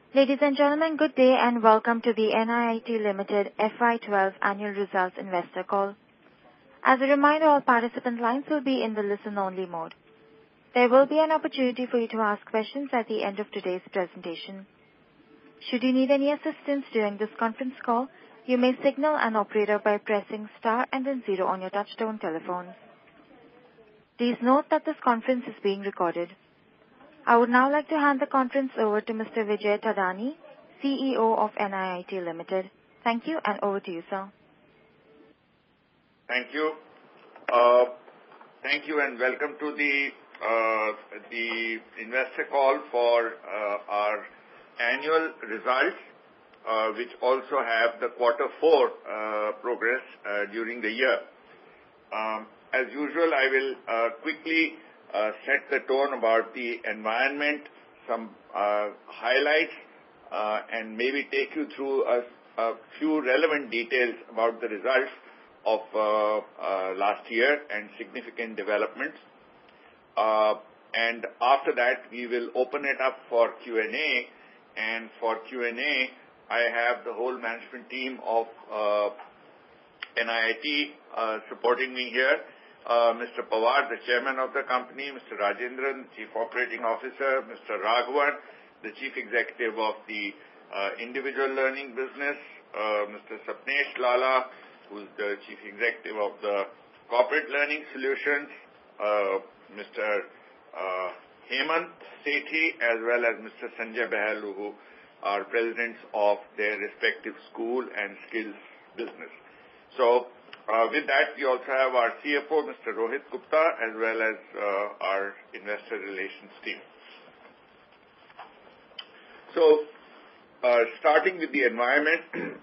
Ladies and gentlemen, good day and welcome to the NIIT Limited FY12 Annual Results Investor Call. As a reminder, all participant lines will be in the listen-only mode. There will be an opportunity for you to ask questions at the end of today's presentation. Should you need any assistance during this conference call, you may signal an operator by pressing star and then 0 on your touchtone telephone. Please note that this conference is being recorded. I would now like to hand the conference over to Mr. Vijay Thadani, CEO of NIIT Limited. Thank you, and over to you, sir. Thank you. Thank you, and welcome to the investor call for our annual results, which also have the quarter 4 progress during the year. As usual, I will quickly set the tone about the environment, some highlights, and maybe take you through a few relevant details about the results of last year and significant developments. And after that, we will open it up for Q&A. And for Q&A, I have the whole management team of NIIT supporting me here. Mr. Pawar, the chairman of the company, Mr. Rajendran, the chief operating officer, Mr. Raghavan, the chief executive of the individual learning business, Mr. Sapnesh Lalla, who is the chief executive of the corporate learning solutions, Mr. Hemant Sethi, as well as Mr. Sanjay Bahal, who are presidents of their respective school and skills business. So, with that, we also have our CFO, Mr. Rohit Gupta, as well as our investor relations team. So, starting with the environment,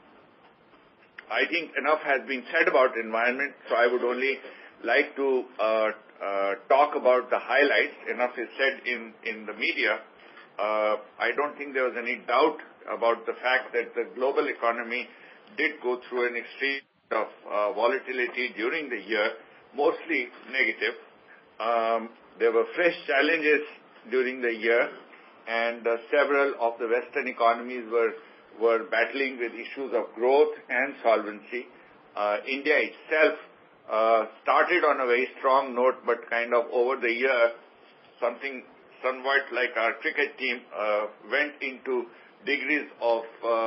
I think enough has been said about environment, so I would only like to talk about the highlights. Enough is said in the media. I don't think there was any doubt about the fact that the global economy did go through an extreme of volatility during the year, mostly negative. There were fresh challenges during the year, and several of the Western economies were battling with issues of growth and solvency. India itself started on a very strong note, but kind of over the year, somewhat like our cricket team went into degrees of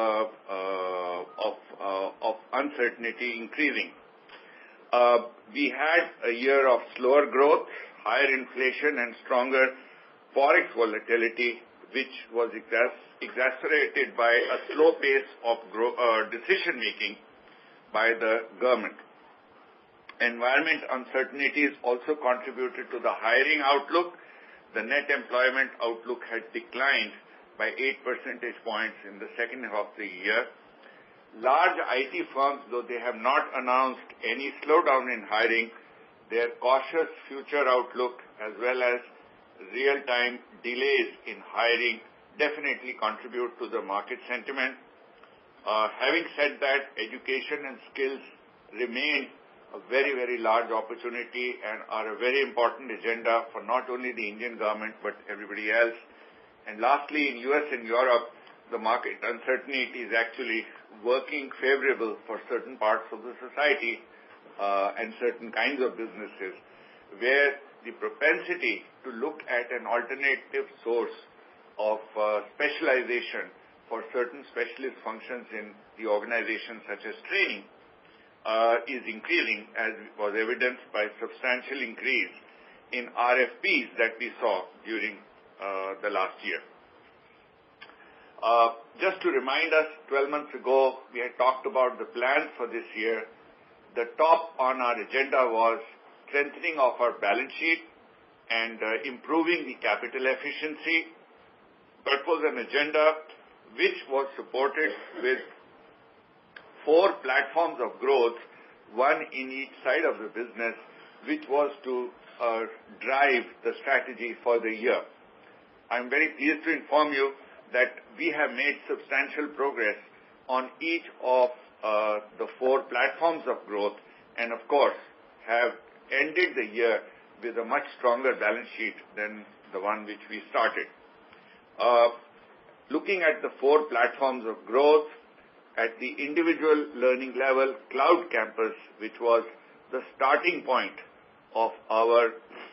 uncertainty increasing. We had a year of slower growth, higher inflation, and stronger forex volatility, which was exacerbated by a slow pace of decision-making by the government. Environment uncertainties also contributed to the hiring outlook. The net employment outlook had declined by 8 percentage points in the second half of the year. Large IT firms, though they have not announced any slowdown in hiring, their cautious future outlook as well as real-time delays in hiring definitely contribute to the market sentiment. Having said that, education and skills remain a very, very large opportunity and are a very important agenda for not only the Indian government but everybody else. And lastly, in US and Europe, the market uncertainty is actually working favorable for certain parts of the society and certain kinds of businesses, where the propensity to look at an alternative source of specialization for certain specialist functions in the organization, such as training, is increasing, as was evidenced by substantial increase in RFPs that we saw during the last year. Just to remind us, 12 months ago, we had talked about the plans for this year. The top on our agenda was strengthening of our balance sheet and improving the capital efficiency. That was an agenda which was supported with 4 platforms of growth, one in each side of the business, which was to drive the strategy for the year. I'm very pleased to inform you that we have made substantial progress on each of the 4 platforms of growth, and of course have ended the year with a much stronger balance sheet than the one which we started. Looking at the 4 platforms of growth, at the individual learning level, Cloud Campus, which was the starting point of our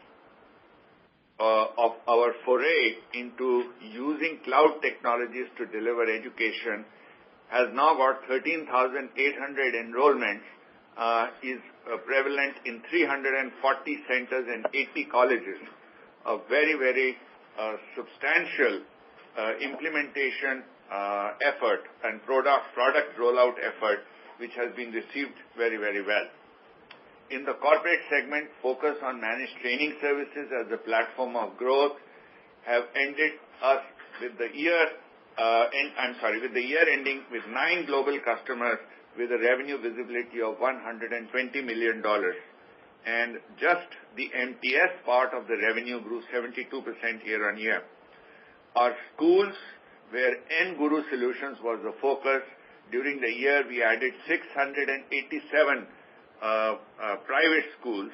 foray into using cloud technologies to deliver education, has now got 13,800 enrollments, is prevalent in 340 centers and 80 colleges. A very, very substantial implementation effort and product rollout effort, which has been received very, very well. In the corporate segment, focus on managed training services as a platform of growth have ended us with the year ending with 9 global customers with a revenue visibility of $120 million. And just the MTS part of the revenue grew 72% year on year. Our schools, where N-Guru Solutions was the focus, during the year we added 687 private schools,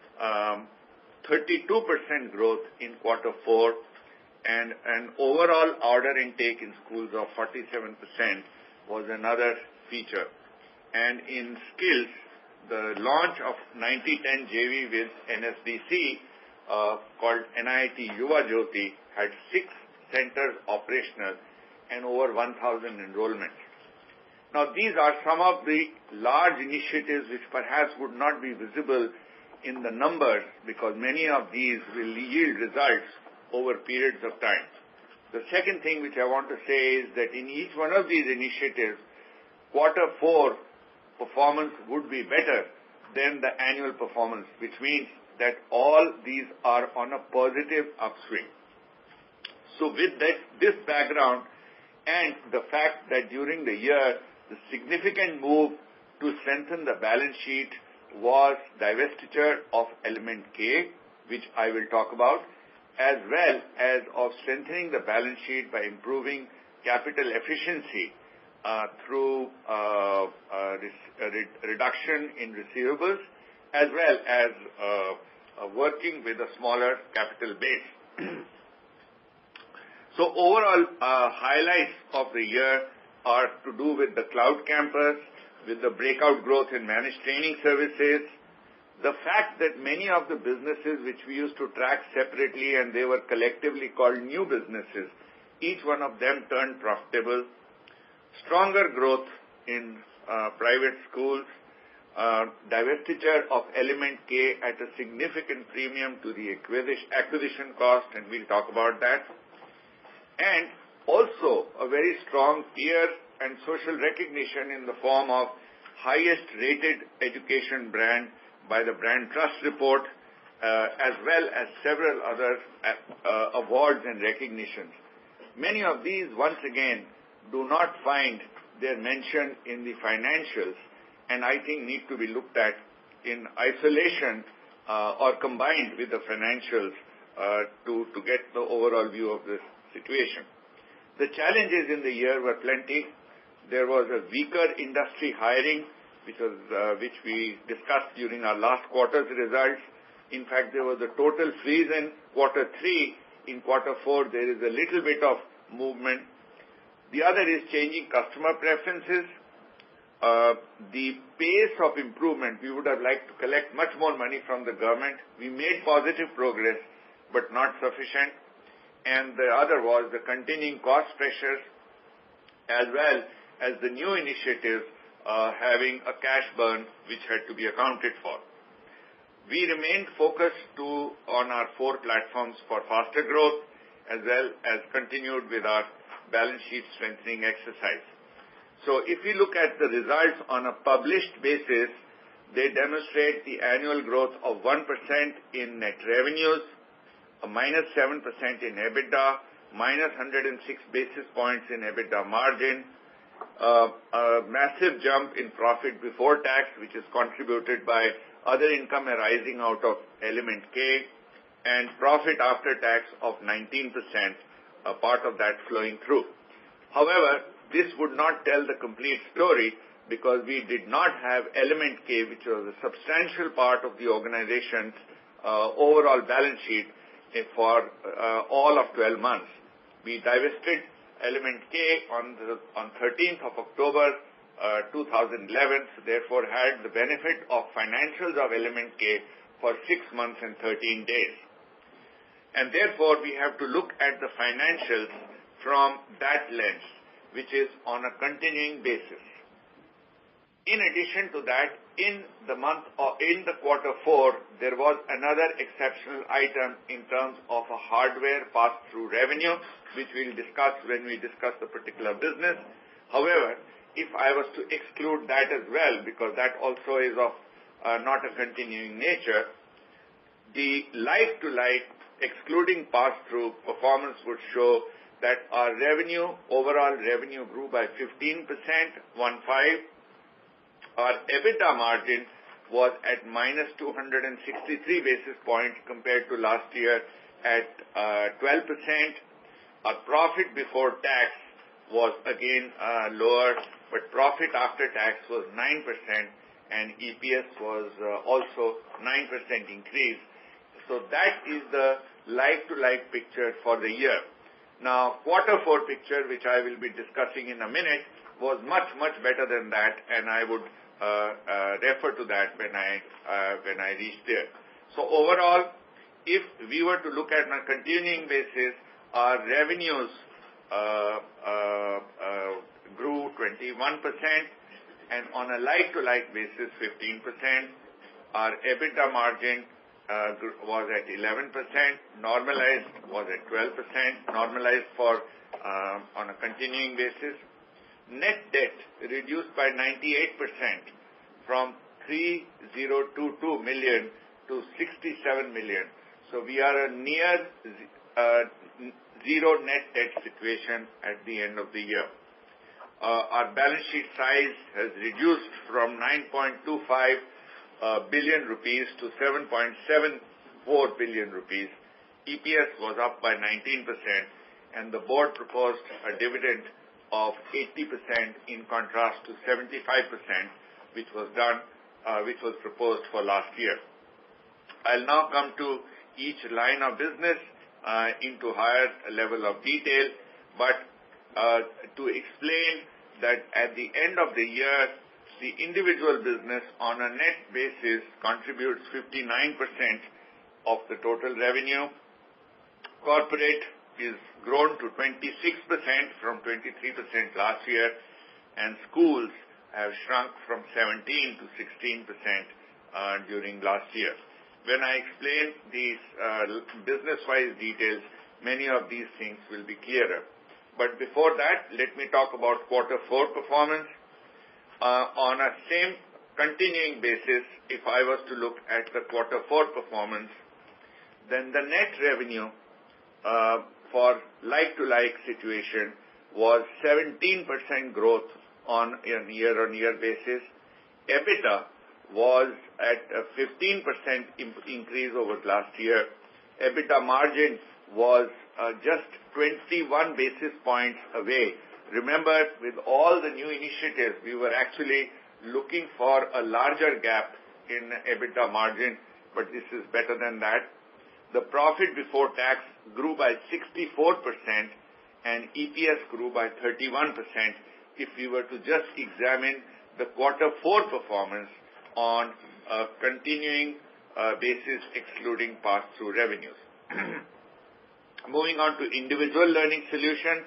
32% growth in quarter 4, and an overall order intake in schools of 47% was another feature. And in skills, the launch of 9010 JV with NSDC called NIIT Yuva Jyoti had 6 centers operational and over 1,000 enrollments. Now, these are some of the large initiatives which perhaps would not be visible in the numbers because many of these will yield results over periods of time. The second thing which I want to say is that in each one of these initiatives, quarter 4 performance would be better than the annual performance, which means that all these are on a positive upswing. So with this background and the fact that during the year, the significant move to strengthen the balance sheet was divestiture of Element K, which I will talk about, as well as of strengthening the balance sheet by improving capital efficiency through reduction in receivables, as well as working with a smaller capital base. So overall, highlights of the year are to do with the Cloud Campus, with the breakout growth in managed training services, the fact that many of the businesses which we used to track separately and they were collectively called new businesses, each one of them turned profitable, stronger growth in private schools, divestiture of Element K at a significant premium to the acquisition cost, and we'll talk about that, and also a very strong peer and social recognition in the form of highest rated education brand by the Brand Trust Report, as well as several other awards and recognitions. Many of these, once again, do not find their mention in the financials, and I think need to be looked at in isolation or combined with the financials to get the overall view of this situation. The challenges in the year were plenty. There was a weaker industry hiring, which we discussed during our last quarter's results. In fact, there was a total freeze in quarter 3. In quarter 4, there is a little bit of movement. The other is changing customer preferences. The pace of improvement, we would have liked to collect much more money from the government. We made positive progress, but not sufficient. And the other was the continuing cost pressures, as well as the new initiatives having a cash burn which had to be accounted for. We remained focused on our 4 platforms for faster growth, as well as continued with our balance sheet strengthening exercise. So if we look at the results on a published basis, they demonstrate the annual growth of 1% in net revenues, a -7% in EBITDA, -106 basis points in EBITDA margin, a massive jump in profit before tax, which is contributed by other income arising out of Element K, and profit after tax of 19%, a part of that flowing through. However, this would not tell the complete story because we did not have Element K, which was a substantial part of the organization's overall balance sheet for all of 12 months. We divested Element K on 13th of October 2011, so therefore had the benefit of financials of Element K for 6 months and 13 days. And therefore, we have to look at the financials from that lens, which is on a continuing basis. In addition to that, in the quarter 4, there was another exceptional item in terms of a hardware pass-through revenue, which we'll discuss when we discuss the particular business. However, if I was to exclude that as well, because that also is of not a continuing nature, the like-to-like, excluding pass-through performance would show that our overall revenue grew by 15%, 1.5. Our EBITDA margin was at minus 263 basis points compared to last year at 12%. Our profit before tax was again lower, but profit after tax was 9%, and EPS was also 9% increase. So that is the like-to-like picture for the year. Now, quarter 4 picture, which I will be discussing in a minute, was much, much better than that, and I would refer to that when I reach there. So overall, if we were to look at on a continuing basis, our revenues grew 21%, and on a like-to-like basis, 15%. Our EBITDA margin was at 11%, normalized was at 12%, normalized for on a continuing basis. Net debt reduced by 98% from 3,022 million to 67 million. So we are a near zero net debt situation at the end of the year. Our balance sheet size has reduced from 9.25 billion rupees to 7.74 billion rupees. EPS was up by 19%, and the board proposed a dividend of 80% in contrast to 75%, which was proposed for last year. I'll now come to each line of business into higher level of detail, but to explain that at the end of the year, the individual business on a net basis contributes 59% of the total revenue. Corporate is grown to 26% from 23% last year, and schools have shrunk from 17 to 16% during last year. When I explain these business-wise details, many of these things will be clearer. But before that, let me talk about quarter 4 performance. On a same continuing basis, if I was to look at the quarter 4 performance, then the net revenue for like-to-like situation was 17% growth on a year-on-year basis. EBITDA was at a 15% increase over last year. EBITDA margin was just 21 basis points away. Remember, with all the new initiatives, we were actually looking for a larger gap in EBITDA margin, but this is better than that. The profit before tax grew by 64%, and EPS grew by 31% if we were to just examine the quarter 4 performance on a continuing basis excluding pass-through revenues. Moving on to individual learning solutions,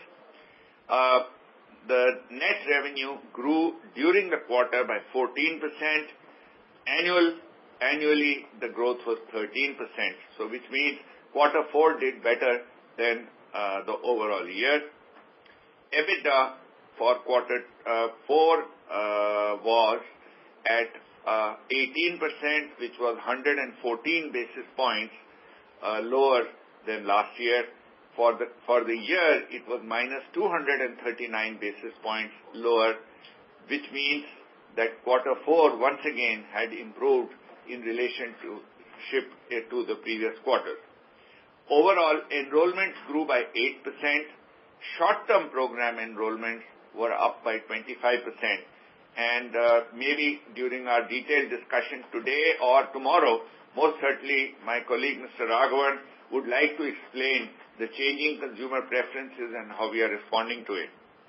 the net revenue grew during the quarter by 14%. Annually, the growth was 13%, so which means quarter 4 did better than the overall year. EBITDA for quarter 4 was at 18%, which was 114 basis points lower than last year. For the year, it was minus 239 basis points lower, which means that quarter 4 once again had improved in relationship to the previous quarter. Overall, enrollments grew by 8%. Short-term program enrollments were up by 25%. And maybe during our detailed discussion today or tomorrow, most certainly my colleague Mr. Raghavan would like to explain the changing consumer preferences and how we are responding to it.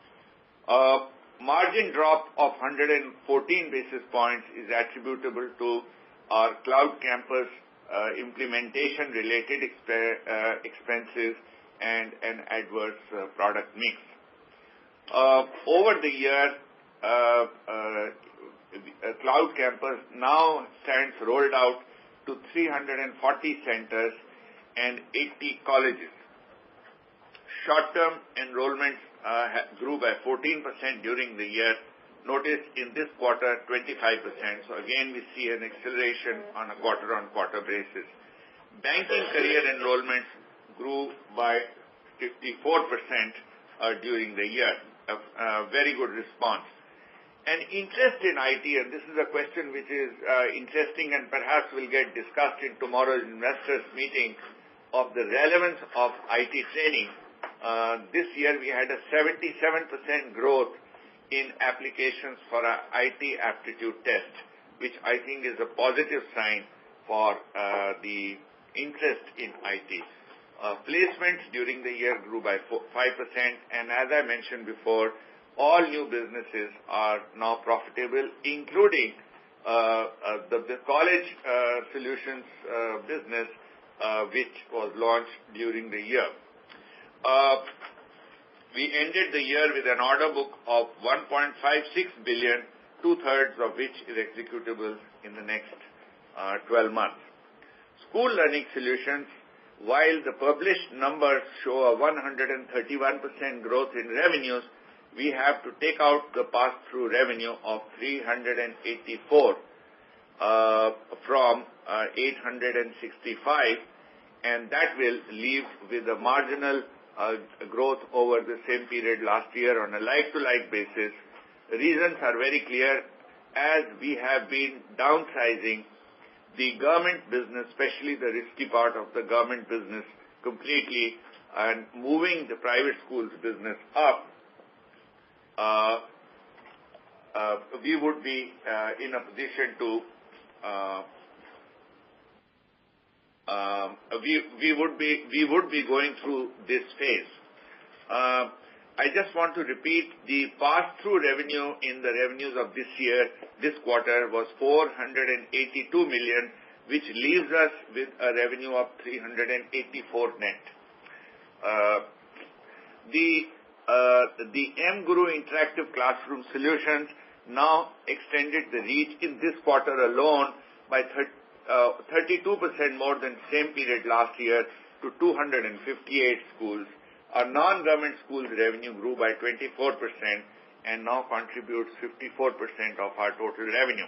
Margin drop of 114 basis points is attributable to our cloud campus implementation-related expenses and an adverse product mix. Over the year, Cloud Campus now stands rolled out to 340 centers and 80 colleges. Short-term enrollments grew by 14% during the year. Notice in this quarter, 25%. So again, we see an acceleration on a quarter-on-quarter basis. Banking career enrollments grew by 54% during the year. A very good response. And interest in IT, and this is a question which is interesting and perhaps will get discussed in tomorrow's investors meeting, of the relevance of IT training. This year we had a 77% growth in applications for our IT aptitude test, which I think is a positive sign for the interest in IT. Placements during the year grew by 5%, and as I mentioned before, all new businesses are now profitable, including the college solutions business, which was launched during the year. We ended the year with an order book of $1.56 billion, two-thirds of which is executable in the next 12 months. School learning solutions, while the published numbers show a 131% growth in revenues, we have to take out the pass-through revenue of 384 from 865, and that will leave with a marginal growth over the same period last year on a like-to-like basis. The reasons are very clear, as we have been downsizing the government business, especially the risky part of the government business, completely, and moving the private schools business up. We would be in a position to we would be going through this phase. I just want to repeat, the pass-through revenue in the revenues of this quarter was $482 million, which leaves us with a revenue of $384 net. The mGuru Interactive Classroom Solutions now extended the reach in this quarter alone by 32% more than same period last year to 258 schools. Our non-government schools revenue grew by 24% and now contributes 54% of our total revenue.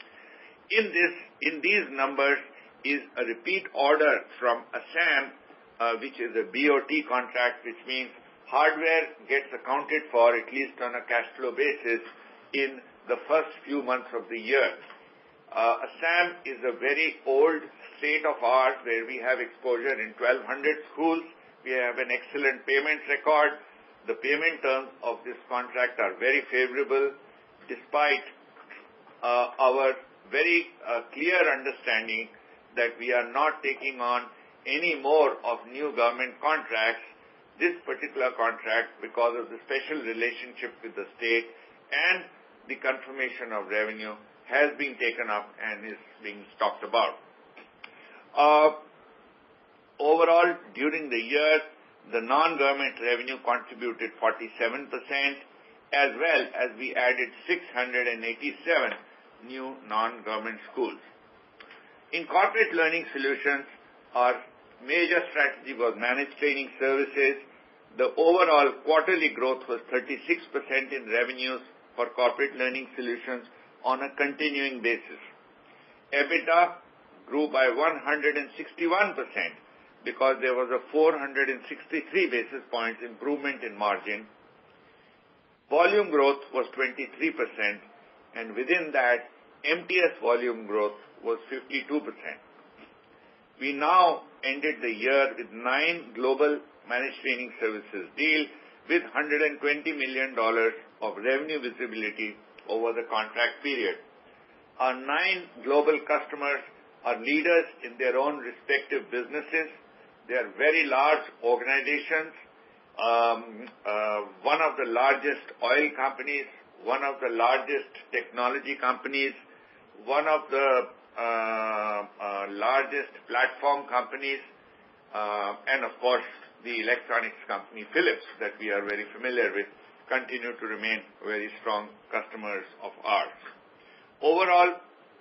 In these numbers is a repeat order from Assam, which is a BOT contract, which means hardware gets accounted for, at least on a cash flow basis, in the first few months of the year. Assam is a very old state of ours where we have exposure in 1,200 schools. We have an excellent payment record. The payment terms of this contract are very favorable, despite our very clear understanding that we are not taking on any more of new government contracts. This particular contract, because of the special relationship with the state and the confirmation of revenue, has been taken up and is being talked about. Overall, during the year, the non-government revenue contributed 47%, as well as we added 687 new non-government schools. In corporate learning solutions, our major strategy was managed training services. The overall quarterly growth was 36% in revenues for corporate learning solutions on a continuing basis. EBITDA grew by 161% because there was a 463 basis points improvement in margin. Volume growth was 23%, and within that, MTS volume growth was 52%. We now ended the year with 9 global managed training services deals with $120 million of revenue visibility over the contract period. Our 9 global customers are leaders in their own respective businesses. They are very large organizations, one of the largest oil companies, one of the largest technology companies, one of the largest platform companies, and of course the electronics company Philips that we are very familiar with continue to remain very strong customers of ours. Overall,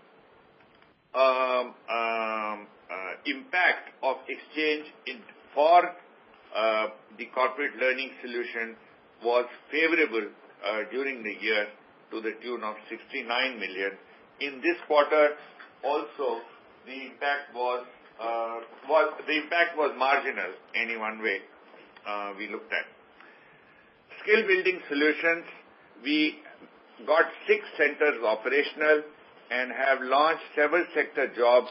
impact of exchange for the corporate learning solution was favorable during the year to the tune of 69 million. In this quarter, also the impact was marginal any one way we looked at. Skill building solutions, we got 6 centers operational and have launched several sector jobs.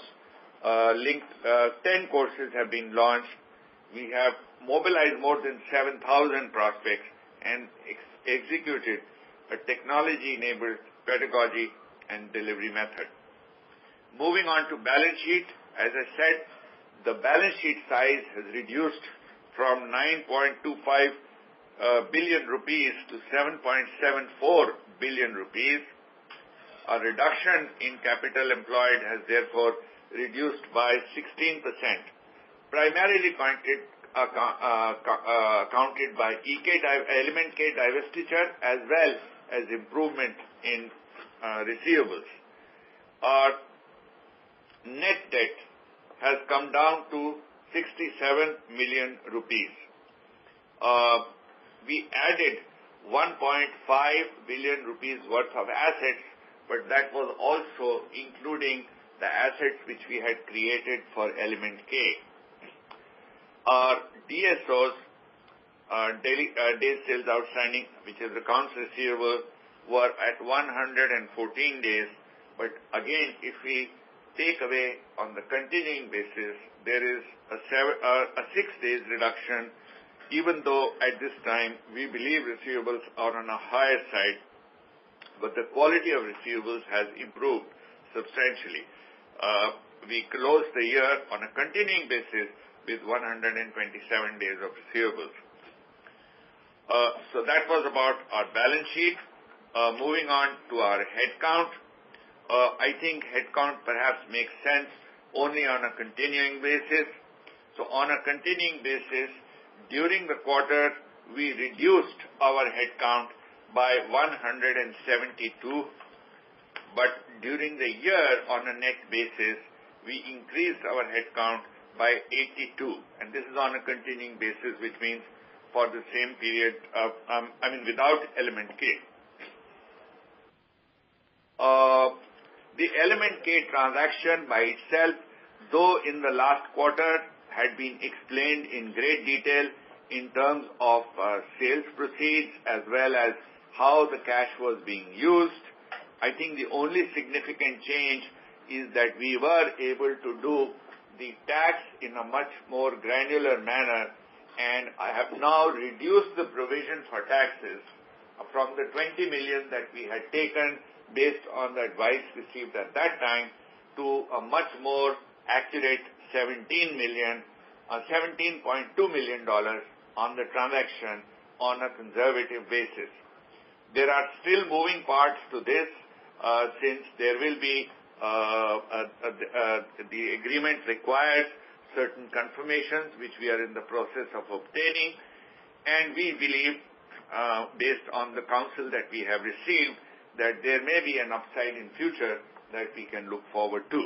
10 courses have been launched. We have mobilized more than 7,000 prospects and executed a technology-enabled pedagogy and delivery method. Moving on to balance sheet, as I said, the balance sheet size has reduced from 9.25 billion rupees to 7.74 billion rupees. A reduction in capital employed has therefore reduced by 16%, primarily accounted by Element K divestiture as well as improvement in receivables. Our net debt has come down to 67 million rupees. We added 1.5 billion rupees worth of assets, but that was also including the assets which we had created for Element K. Our DSOs, days sales outstanding, which is accounts receivable, were at 114 days. But again, if we take away on the continuing basis, there is a 6 days reduction, even though at this time we believe receivables are on a higher side, but the quality of receivables has improved substantially. We closed the year on a continuing basis with 127 days of receivables. So that was about our balance sheet. Moving on to our headcount. I think headcount perhaps makes sense only on a continuing basis. So on a continuing basis, during the quarter, we reduced our headcount by 172, but during the year on a net basis, we increased our headcount by 82, and this is on a continuing basis, which means for the same period, without Element K. The Element K transaction by itself, though in the last quarter had been explained in great detail in terms of sales proceeds as well as how the cash was being used, I think the only significant change is that we were able to do the tax in a much more granular manner, and I have now reduced the provision for taxes from the 20 million that we had taken based on the advice received at that time to a much more accurate $17.2 million on the transaction on a conservative basis. There are still moving parts to this since there will be the agreement requires certain confirmations which we are in the process of obtaining, and we believe based on the counsel that we have received that there may be an upside in future that we can look forward to.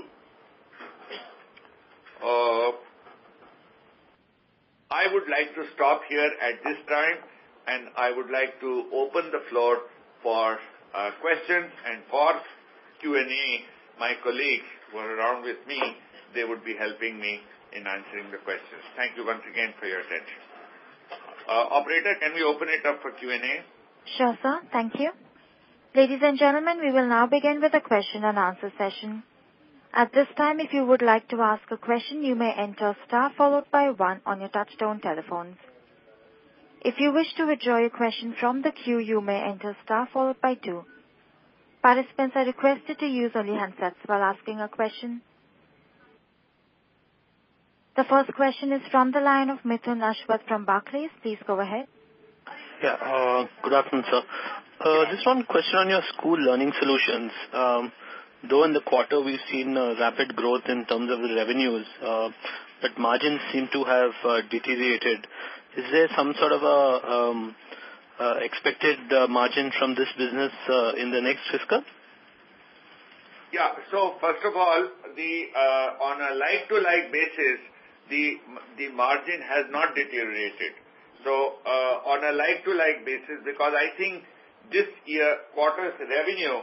I would like to stop here at this time, and I would like to open the floor for questions, and for Q&A, my colleagues who are around with me, they would be helping me in answering the questions. Thank you once again for your attention. Operator, can we open it up for Q&A? Sure, sir. Thank you. Ladies and gentlemen, we will now begin with the question and answer session. At this time, if you would like to ask a question, you may enter star followed by 1 on your touchtone telephones. If you wish to withdraw your question from the queue, you may enter star followed by 2. Participants are requested to use only handsets while asking a question. The first question is from the line of Mithun Ashwath from Barclays. Please go ahead. Yeah, good afternoon, sir. Just one question on your school learning solutions. Though in the quarter we've seen rapid growth in terms of the revenues, but margins seem to have deteriorated. Is there some sort of a expected margin from this business in the next fiscal? Yeah. So first of all, on a like-to-like basis, the margin has not deteriorated. So on a like-to-like basis, because I think this year quarter's revenue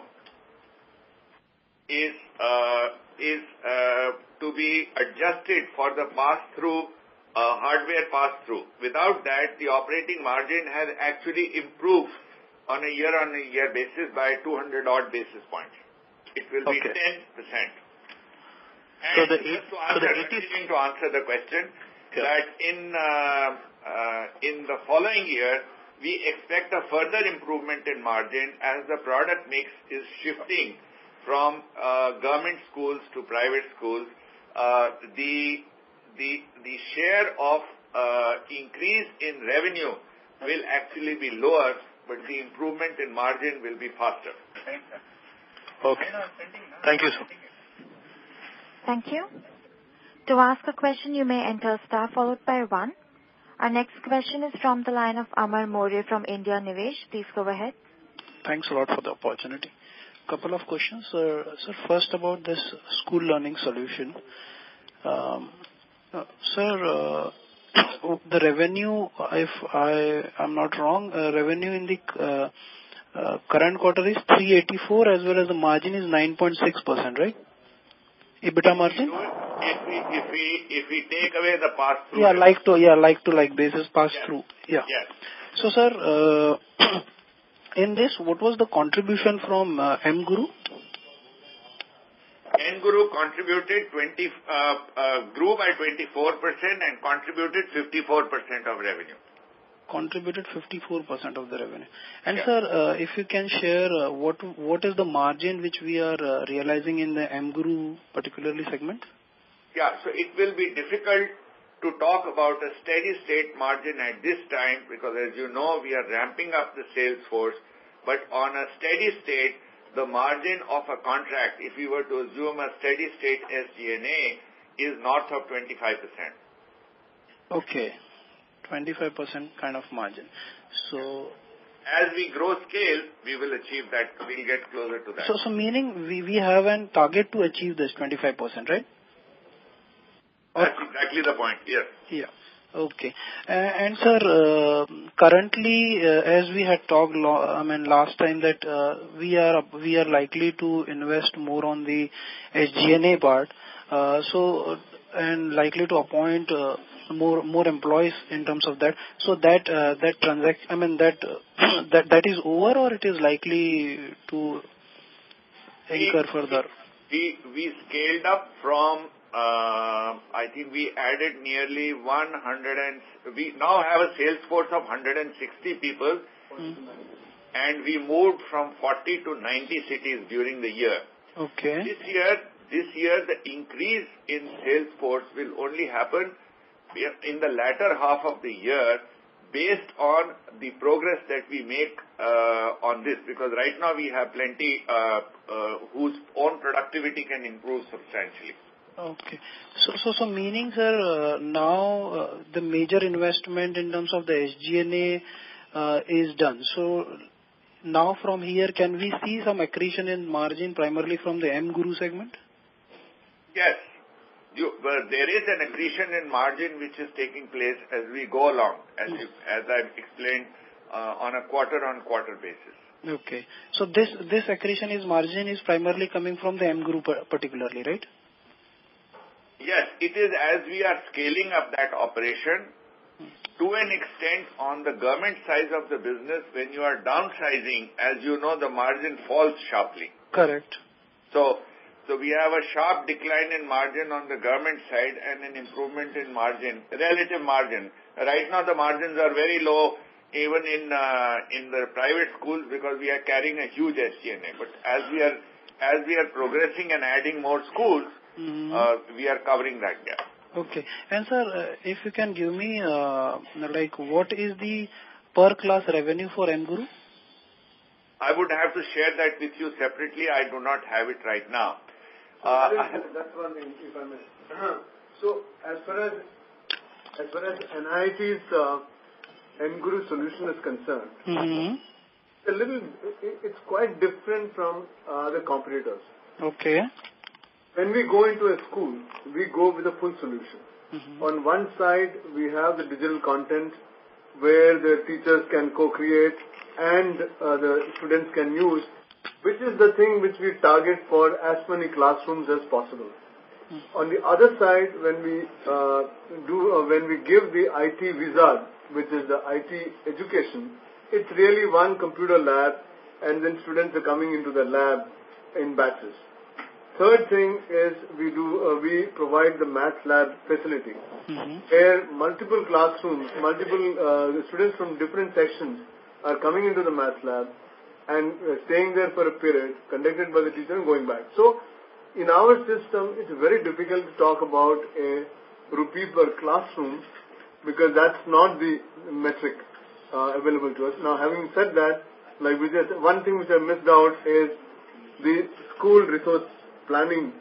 is to be adjusted for the pass-through, hardware pass-through. Without that, the operating margin has actually improved on a year-on-year basis by 200 odd basis points. It will be 10%. And continuing to answer the question, that in the following year, we expect a further improvement in margin as the product mix is shifting from government schools to private schools. The share of increase in revenue will actually be lower, but the improvement in margin will be faster. Okay. Thank you, sir. Thank you. To ask a question, you may enter star followed by 1. Our next question is from the line of Amar Maurya from India Nivesh. Please go ahead. Thanks a lot for the opportunity. Couple of questions. Sir, first about this school learning solution. Sir, the revenue, if I'm not wrong, revenue in the current quarter is 384 as well as the margin is 9.6%, right? EBITDA margin? If we take away the pass-through. Like to like basis pass-through. Yes. So, sir, in this, what was the contribution from mGuru? mGuru contributed grew by 24% and contributed 54% of revenue. Contributed 54% of the revenue. And sir, if you can share what is the margin which we are realizing in the mGuru particularly segment? Yeah, so it will be difficult to talk about a steady state margin at this time because as you know, we are ramping up the sales force, but on a steady state, the margin of a contract, if we were to assume a steady state SG&A, is north of 25%. Okay. 25% kind of margin. So, as we grow scale, we will achieve that. We'll get closer to that. So meaning we have a target to achieve this 25%, right? That's exactly the point. Yes. Yeah. Okay. And sir, currently, as we had talked, last time that we are likely to invest more on the SG&A part. So and likely to appoint more employees in terms of that. So that transaction, that is over or it is likely to incur further? We scaled up from I think we added nearly 100 we now have a sales force of 160 people and we moved from 40 to 90 cities during the year. Okay. This year the increase in sales force will only happen in the latter half of the year based on the progress that we make on this because right now we have plenty whose own productivity can improve substantially. Okay. So meaning, sir, now the major investment in terms of the SG&A is done. So now from here, can we see some accretion in margin primarily from the mGuru segment? Yes. There is an accretion in margin which is taking place as we go along, as I've explained, on a quarter-on-quarter basis. Okay. So this accretion margin is primarily coming from the mGuru particularly, right? Yes, it is as we are scaling up that operation to an extent on the government side of the business. When you are downsizing, as you know, the margin falls sharply. Correct. So we have a sharp decline in margin on the government side and an improvement in margin, relative margin. Right now the margins are very low even in the private schools because we are carrying a huge SG&A. But as we are progressing and adding more schools, we are covering that gap. Okay. And sir, if you can give me, what is the per class revenue for mGuru? I would have to share that with you separately. I do not have it right now. That's one thing, if I may. So, as far as NIIT's mGuru solution is concerned, it's quite different from the competitors. Okay. When we go into a school, we go with a full solution. On one side, we have the digital content where the teachers can co-create and the students can use, which is the thing which we target for as many classrooms as possible. On the other side, when we give the IT visa, which is the IT education, it's really one computer lab, and then students are coming into the lab in batches. Third thing is we provide the math lab facility, where multiple classrooms, students from different sections are coming into the math lab and staying there for a period, conducted by the teacher and going back. So, in our system, it's very difficult to talk about a rupee per classroom because that's not the metric available to us. Now, having said that, like Vijay, one thing which I missed out is the school resource planning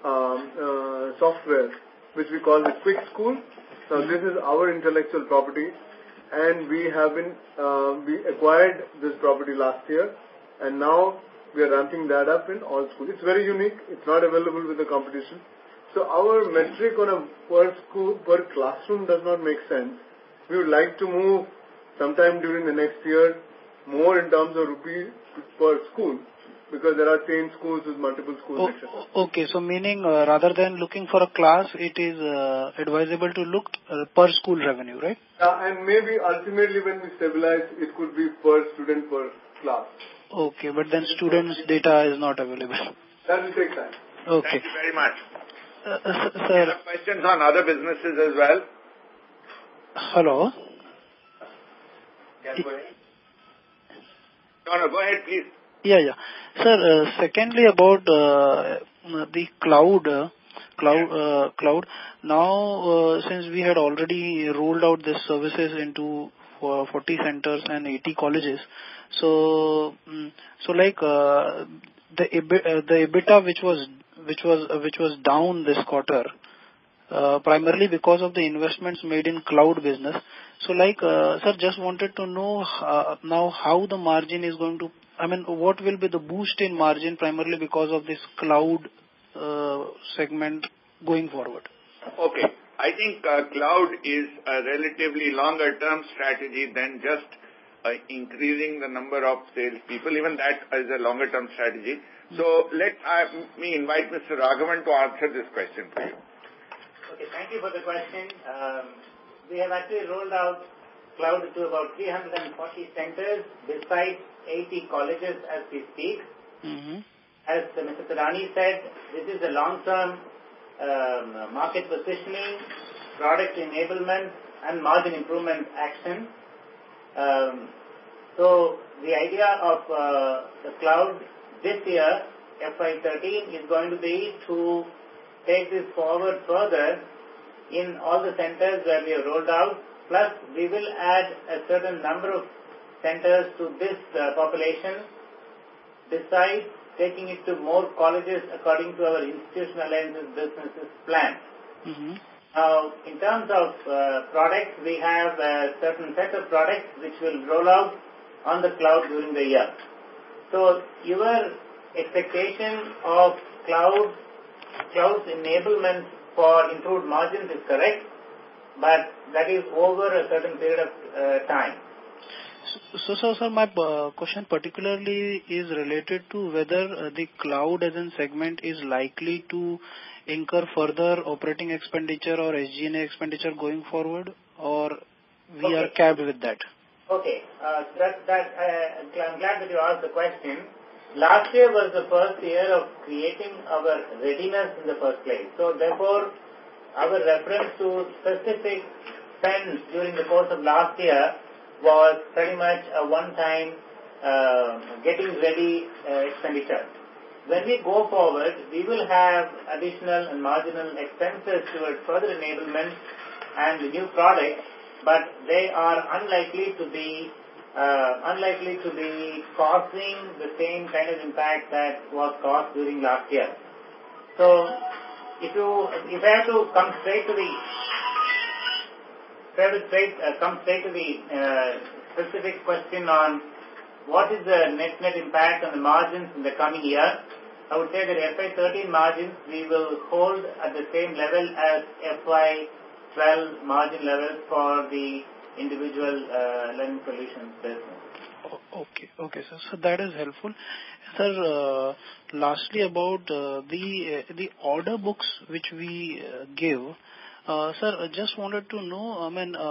software, which we call the Quick School. Now, this is our intellectual property, and we acquired this property last year, and now we are ramping that up in all schools. It's very unique. It's not available with the competition. So our metric on a per classroom does not make sense. We would like to move sometime during the next year more in terms of rupees per school, because there are 10 schools with multiple schools. Okay, so meaning rather than looking for a class, it is advisable to look per school revenue, right? And maybe ultimately when we stabilize, it could be per student per class. Okay, but then students' data is not available. That will take time. Okay. Thank you very much. Sir. Questions on other businesses as well? Hello? Yeah, go ahead. No, go ahead, please. Yeah. Sir, secondly about the cloud. Now, since we had already rolled out these services into 40 centers and 80 colleges, so the EBITDA which was down this quarter, primarily because of the investments made in cloud business. So sir, just wanted to know now how the margin is going to, what will be the boost in margin primarily because of this cloud segment going forward? Okay. I think cloud is a relatively longer term strategy than just increasing the number of salespeople. Even that is a longer term strategy. So let me invite Mr. Raghavan to answer this question for you. Okay, thank you for the question. We have actually rolled out cloud to about 340 centers besides 80 colleges as we speak. As Mr. Thadani said, this is a long-term market positioning, product enablement, and margin improvement action. So the idea of the cloud this year, FY13, is going to be to take this forward further in all the centers where we have rolled out. Plus, we will add a certain number of centers to this population, besides taking it to more colleges according to our institutional alliances businesses plan. Now, in terms of products, we have a certain set of products which will roll out on the cloud during the year. So, your expectation of cloud's enablement for improved margins is correct, but that is over a certain period of time. So, sir, my question particularly is related to whether the cloud as a segment is likely to incur further operating expenditure or SG&A expenditure going forward, or we are capped with that? Okay, I'm glad that you asked the question. Last year was the first year of creating our readiness in the first place. So, therefore, our reference to specific spends during the course of last year was pretty much a one-time getting ready expenditure. when we go forward, we will have additional and marginal expenses towards further enablement and new products, but they are unlikely to be causing the same kind of impact that was caused during last year. So, if I have to come straight to the specific question on what is the net impact on the margins in the coming year, I would say that FY13 margins we will hold at the same level as FY12 margin levels for the individual learning solutions business. Okay, sir. So that is helpful. Sir, lastly about the order books which we give. Sir, I just wanted to know,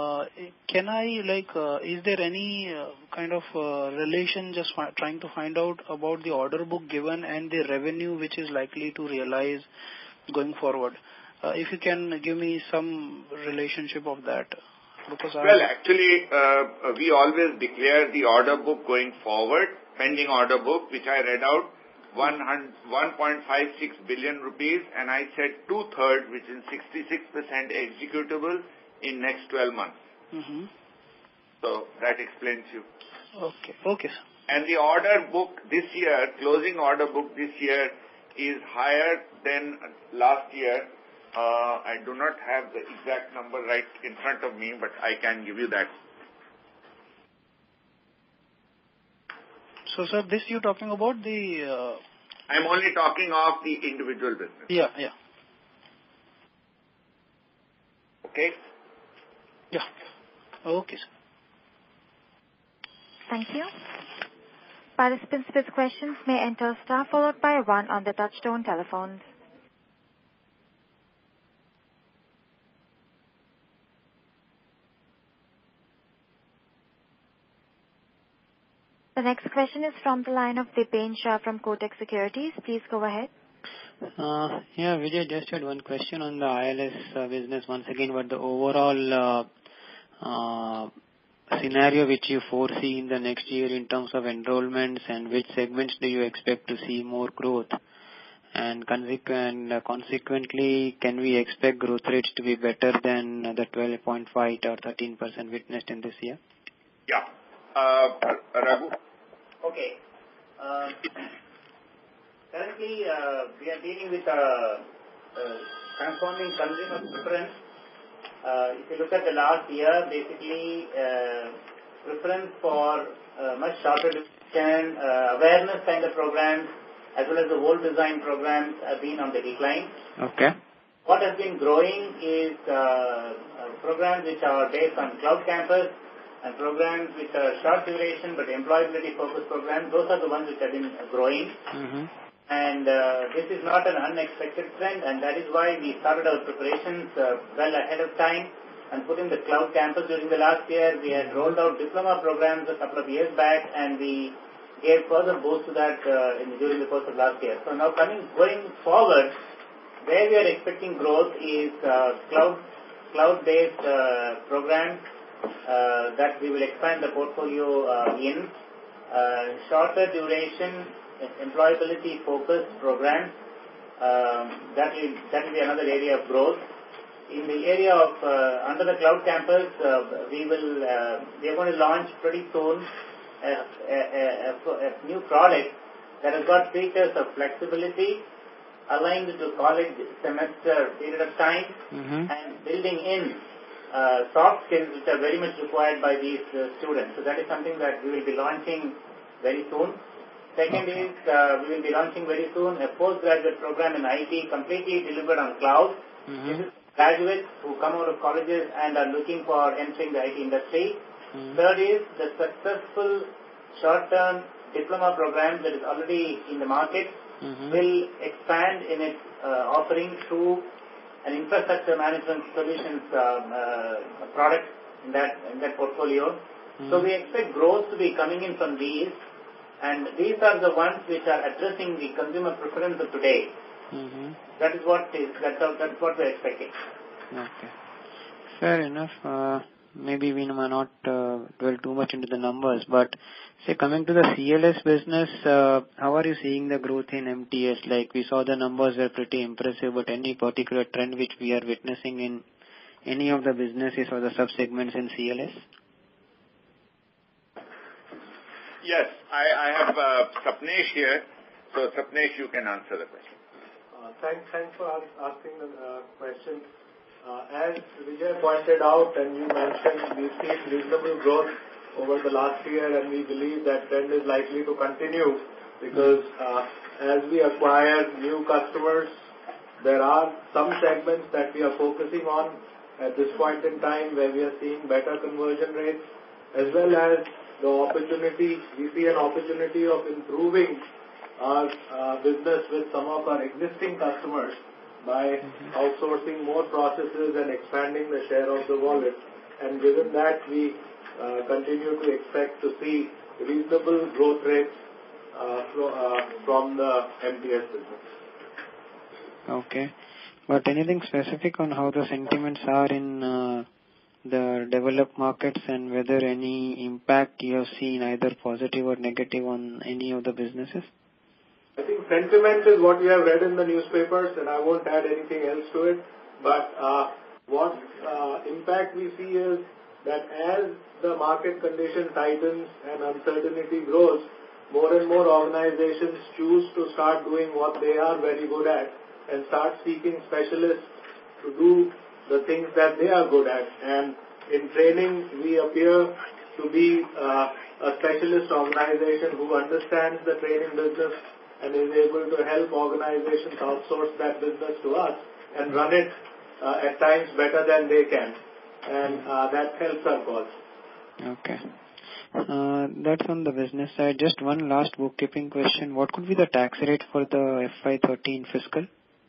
is there any kind of relation, just trying to find out about the order book given and the revenue which is likely to realize going forward? If you can give me some relationship of that. Actually, we always declare the order book going forward, pending order book, which I read out, 1.56 billion rupees, and I said 2/3, which is 66% executable in next 12 months. Mm-hmm. So that explains you. Okay, sir. And the order book this year, closing order book this year is higher than last year. I do not have the exact number right in front of me, but I can give you that. So, sir, this you're talking about the... I'm only talking of the individual business. Yeah. Okay? Yeah. Okay, sir. Thank you. Participants with questions may enter star followed by 1 on the touchtone telephones. The next question is from the line of Dipen Shah from Kotak Securities. Please go ahead. Vijay, just had one question on the ILS business once again, what the overall scenario which you foresee in the next year in terms of enrollments and which segments do you expect to see more growth? And consequently, can we expect growth rates to be better than the 12.5 or 13% witnessed in this year? Yeah. Raghu? Okay. Currently, we are dealing with transforming consumer preference. If you look at the last year, basically, preference for much shorter duration, awareness kind of programs, as well as the whole design programs have been on the decline. Okay. What has been growing is programs which are based on cloud campus, and programs which are short duration but employability focused programs. Those are the ones which have been growing. Mm-hmm. And this is not an unexpected trend, and that is why we started our preparations well ahead of time and put in the cloud campus during the last year. We had rolled out diploma programs a couple of years back, and we gave further boost to that during the course of last year. So now going forward, where we are expecting growth is cloud-based programs that we will expand the portfolio in, shorter duration, employability focused programs. That will be another area of growth. In the area of under the cloud campus, we are going to launch pretty soon a new product that has got features of flexibility aligned to college semester period of time, and building in soft skills which are very much required by these students. So that is something that we will be launching very soon. Second is we will be launching very soon a postgraduate program in IT completely delivered on cloud. This is graduates who come out of colleges and are looking for entering the IT industry. Third is the successful short-term diploma program that is already in the market will expand in its offering through an infrastructure management solutions product in that portfolio. So we expect growth to be coming in from these, and these are the ones which are addressing the consumer preference of today. That's what we're expecting. Okay. Fair enough. maybe we may not dwell too much into the numbers, but say coming to the CLS business, how are you seeing the growth in MTS? Like we saw the numbers were pretty impressive, but any particular trend which we are witnessing in any of the businesses or the sub-segments in CLS? Yes, I have Sapnesh here. So Sapnesh, you can answer the question. Thanks for asking the question. As Vijay pointed out and you mentioned, we've seen reasonable growth over the last year, and we believe that trend is likely to continue because as we acquire new customers, there are some segments that we are focusing on at this point in time where we are seeing better conversion rates, as well as the opportunity, we see an opportunity of improving our business with some of our existing customers by outsourcing more processes and expanding the share of the wallet. And given that, we continue to expect to see reasonable growth rates from the MTS business. Okay. But anything specific on how the sentiments are in the developed markets and whether any impact you have seen either positive or negative on any of the businesses? I think sentiment is what we have read in the newspapers, and I won't add anything else to it. But what impact we see is that as the market condition tightens and uncertainty grows, more and more organizations choose to start doing what they are very good at and start seeking specialists to do the things that they are good at. And in training, we appear to be a specialist organization who understands the training business and is able to help organizations outsource that business to us and run it at times better than they can. And that helps our cause. Okay. That's on the business side. Just one last bookkeeping question. What could be the tax rate for the FY13 fiscal?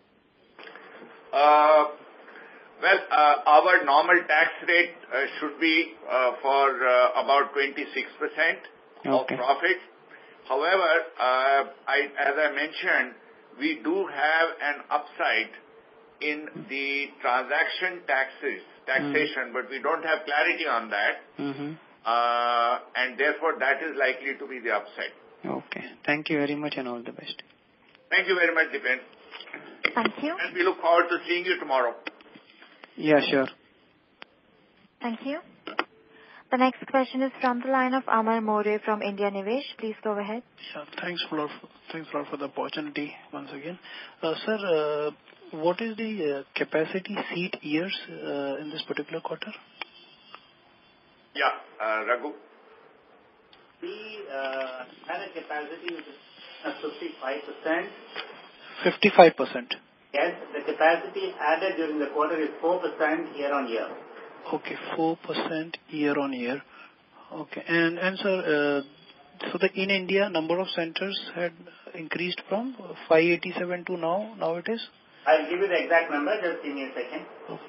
Our normal tax rate should be for about 26% of profit. However, as I mentioned, we do have an upside in the transaction taxation, but we don't have clarity on that. And therefore, that is likely to be the upside. Okay. Thank you very much and all the best. Thank you very much, Dipen. Thank you. And we look forward to seeing you tomorrow. Yeah, sure. Thank you. The next question is from the line of Amar More from India Nivesh. Please go ahead. Yeah, thanks a lot for the opportunity once again. Sir, what is the capacity seat years in this particular quarter? Yeah, Raghu. We had a capacity of 55%. 55%? Yes, the capacity added during the quarter is 4% year on year. Okay, 4% year on year. Okay, and sir, so the in India number of centers had increased from 587 to now it is? I'll give you the exact number, just give me a second. Okay.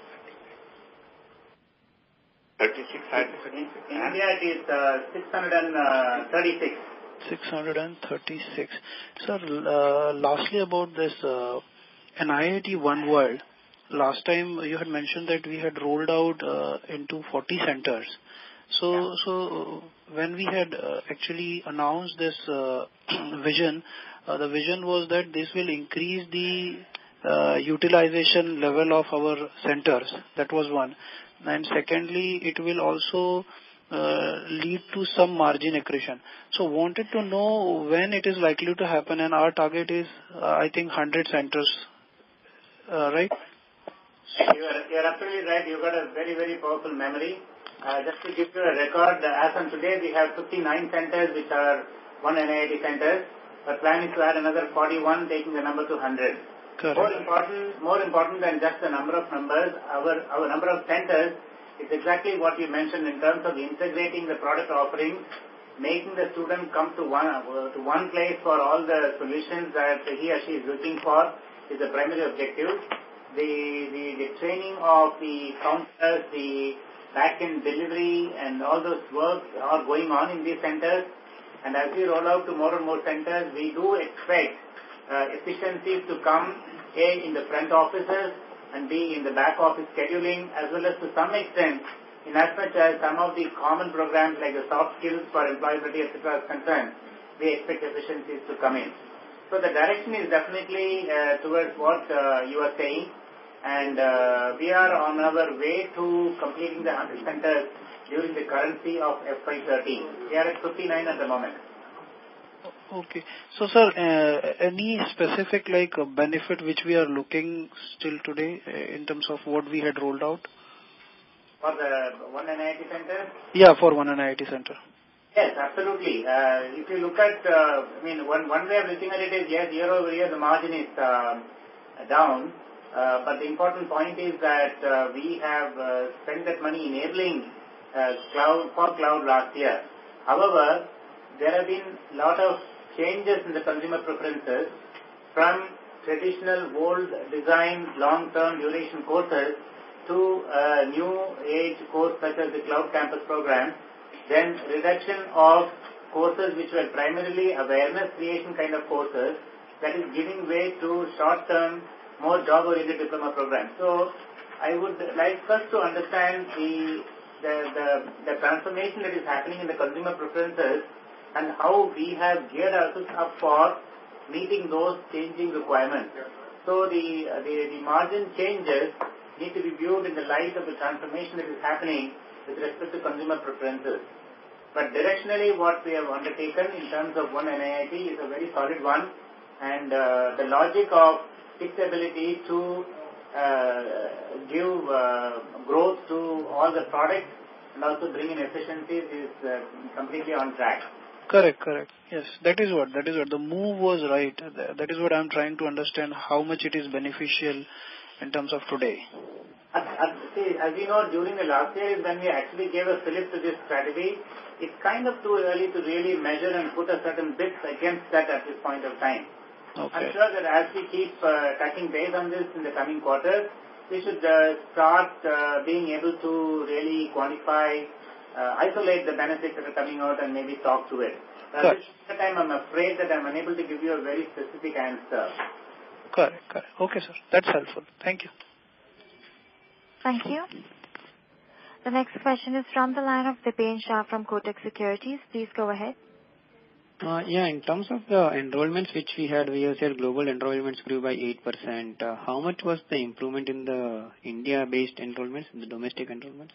36. In India it is 636. 636. Sir, lastly about this NIIT One World. Last time you had mentioned that we had rolled out into 40 centers. So when we had actually announced this vision, the vision was that this will increase the utilization level of our centers. That was one. And secondly, it will also lead to some margin accretion. So wanted to know when it is likely to happen, and our target is, I think, 100 centers, right? You're absolutely right. You've got a very, very powerful memory. Just to give you a record, as on today, we have 59 centers which are one NIIT centers. Our plan is to add another 41, taking the number to 100. Correct. More important than just the number of numbers, our number of centers is exactly what you mentioned in terms of integrating the product offerings, making the student come to one place for all the solutions that he or she is looking for is the primary objective. The training of the counters, the back-end delivery and all those work are going on in these centers. And as we roll out to more and more centers, we do expect efficiencies to come A, in the front offices and B, in the back office scheduling, as well as to some extent in as much as some of the common programs like the soft skills for employability, etc. is concerned, we expect efficiencies to come in. So the direction is definitely towards what you are saying, and we are on our way to completing the 100 centers during the currency of FY13. We are at 59 at the moment. Okay. So, sir, any specific benefit which we are looking still today in terms of what we had rolled out? For the one NIIT center? Yeah, for one NIIT center. Yes, absolutely. If you look at, one way of looking at it is, yes, year over year the margin is down, but the important point is that we have spent that money enabling cloud last year. However, there have been a lot of changes in the consumer preferences from traditional old design long-term duration courses to a new age course such as the Cloud Campus program, then reduction of courses which were primarily awareness creation kind of courses, that is giving way to short-term, more job-oriented diploma programs. So I would like us to understand the transformation that is happening in the consumer preferences and how we have geared ourselves up for meeting those changing requirements. So the margin changes need to be viewed in the light of the transformation that is happening with respect to consumer preferences. But directionally what we have undertaken in terms of one NIIT is a very solid one, and the logic of its ability to give growth to all the products and also bring in efficiencies is completely on track. Correct. Yes, that is what. The move was right. That is what I am trying to understand, how much it is beneficial in terms of today. As you know, during the last year is when we actually gave a fillip to this strategy. It's kind of too early to really measure and put a certain bits against that at this point of time. Okay. I'm sure that as we keep touching base on this in the coming quarters, we should start being able to really quantify, isolate the benefits that are coming out and maybe talk to it. At this time, I'm afraid that I'm unable to give you a very specific answer. Correct. Okay, sir. That's helpful. Thank you. Thank you. The next question is from the line of Dipen Shah from Kotak Securities. Please go ahead. In terms of the enrollments which we had, we have said global enrollments grew by 8%. How much was the improvement in the India-based enrollments, in the domestic enrollments?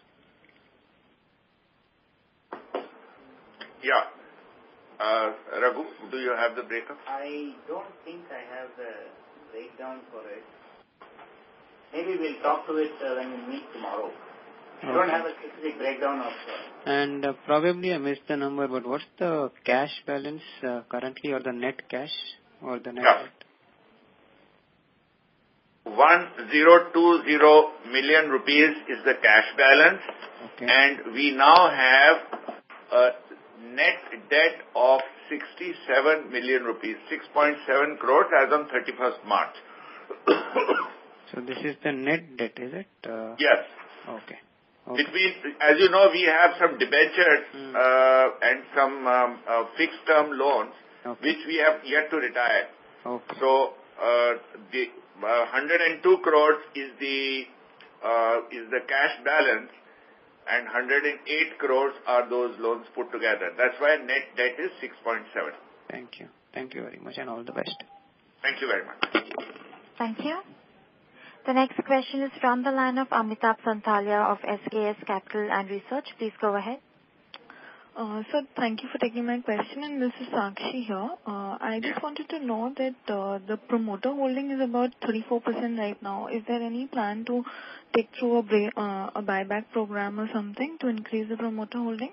Yeah. Raghu, do you have the breakup? I don't think I have the breakdown for it. Maybe we'll talk to it when we meet tomorrow. I don't have a specific breakdown of And probably I missed the number, but what's the cash balance currently, or the net cash, or the net debt? 1,020 million rupees is the cash balance, and we now have a net debt of 67 million rupees, 6.7 crores as on 31st March. So this is the net debt, is it? Yes. Okay. Between, as you know, we have some debentures and some fixed term loans which we have yet to retire. Okay. So the 102 crores is the cash balance, and 108 crores are those loans put together. That's why net debt is 6.7. Thank you. Thank you very much, and all the best. Thank you very much. Thank you. The next question is from the line of Amitabh Santalia of SKS Capital and Research. Please go ahead. Sir, thank you for taking my question, and this is Sakshi here. I just wanted to know that the promoter holding is about 34% right now. Is there any plan to take through a buyback program or something to increase the promoter holding?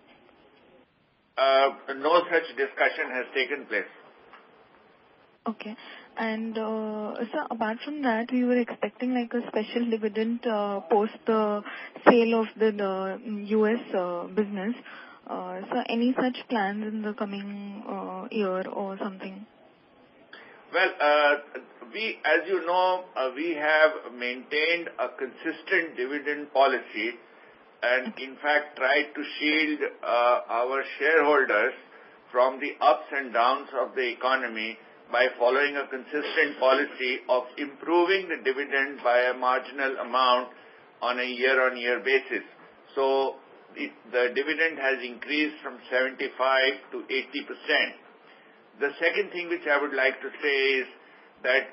No such discussion has taken place. Okay. And, sir, apart from that, we were expecting like a special dividend post the sale of the US business. So any such plans in the coming year or something? Well, as you know, we have maintained a consistent dividend policy and in fact tried to shield our shareholders from the ups and downs of the economy by following a consistent policy of improving the dividend by a marginal amount on a year-on-year basis. So the dividend has increased from 75 to 80%. The second thing which I would like to say is that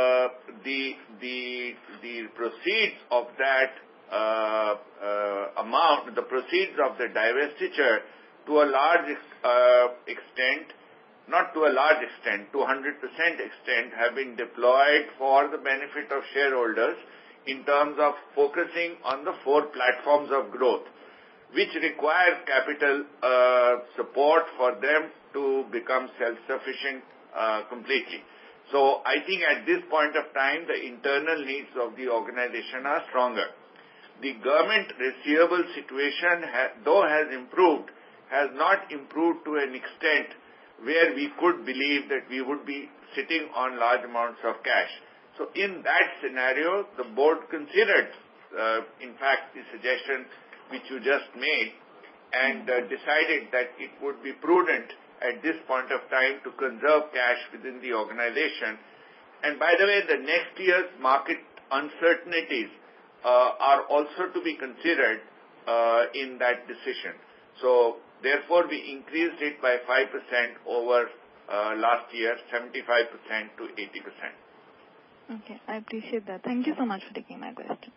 the proceeds of that amount, the proceeds of the divestiture, to a large extent, not to a large extent, to 100% extent, have been deployed for the benefit of shareholders in terms of focusing on the 4 platforms of growth, which require capital support for them to become self-sufficient completely. So I think at this point of time, the internal needs of the organization are stronger. The government receivable situation, though has improved, has not improved to an extent where we could believe that we would be sitting on large amounts of cash. So in that scenario, the board considered, in fact, the suggestion which you just made, and decided that it would be prudent at this point of time to conserve cash within the organization. And by the way, the next year's market uncertainties are also to be considered in that decision. So therefore, we increased it by 5% over last year, 75% to 80%. Okay, I appreciate that. Thank you so much for taking my question.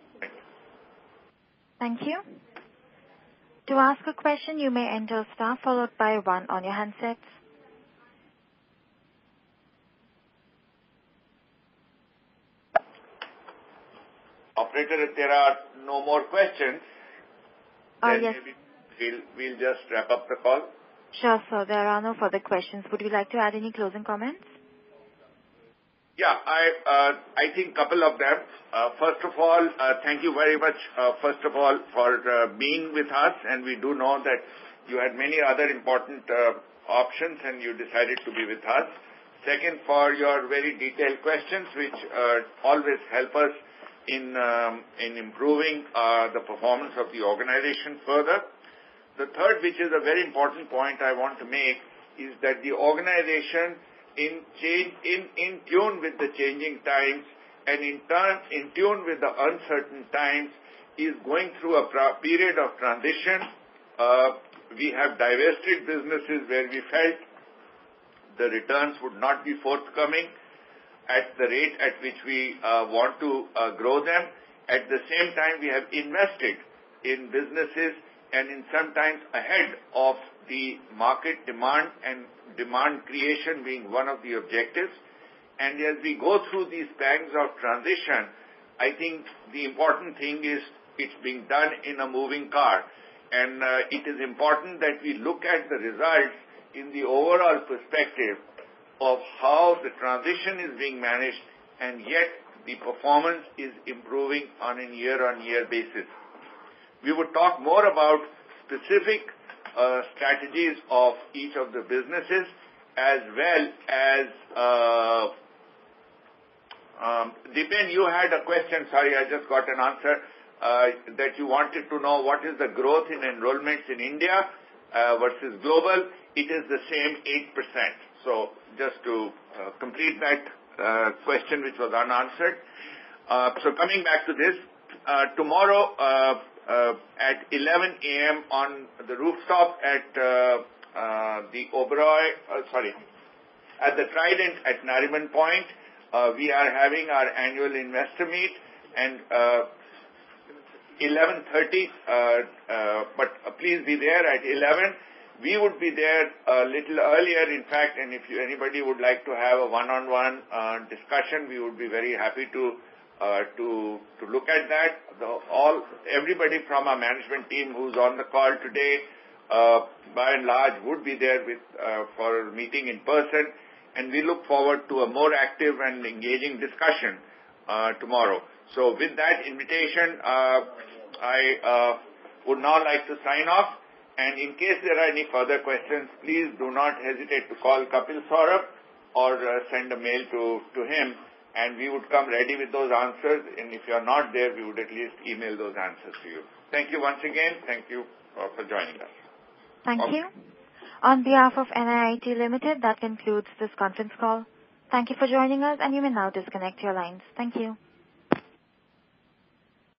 Thank you. To ask a question, you may enter star followed by 1 on your handsets. Operator, if there are no more questions, then yes. maybe we'll just wrap up the call. Sure, sir. There are no further questions. Would you like to add any closing comments? Yeah, I think a couple of them. First of all, thank you very much, first of all, for being with us, and we do know that you had many other important options and you decided to be with us. Second, for your very detailed questions, which always help us in improving the performance of the organization further. The third, which is a very important point I want to make, is that the organization in tune with the changing times and in tune with the uncertain times is going through a period of transition. We have divested businesses where we felt the returns would not be forthcoming at the rate at which we want to grow them. At the same time, we have invested in businesses and in sometimes ahead of the market demand and demand creation being one of the objectives. And as we go through these pangs of transition, I think the important thing is it's being done in a moving car. And it is important that we look at the results in the overall perspective of how the transition is being managed, and yet the performance is improving on a year-on-year basis. We would talk more about specific strategies of each of the businesses, as well as Dipen, you had a question. Sorry, I just got an answer that you wanted to know what is the growth in enrollments in India versus global. It is the same 8%. So just to complete that question which was unanswered. So coming back to this, tomorrow at 11 a.m. on the rooftop at the Oberoi, at the Trident at Nariman Point, we are having our annual investor meet, and 11:30, but please be there at 11. We would be there a little earlier, in fact, and if anybody would like to have a one-on-one discussion, we would be very happy to look at that. Everybody from our management team who's on the call today, by and large, would be there for a meeting in person, and we look forward to a more active and engaging discussion tomorrow. So with that invitation, I would now like to sign off. And in case there are any further questions, please do not hesitate to call Kapil Saurabh or send a mail to him, and we would come ready with those answers. And if you are not there, we would at least email those answers to you. Thank you once again. Thank you for joining us. Thank you. On behalf of NIIT Limited, that concludes this conference call. Thank you for joining us, and you may now disconnect your lines. Thank you.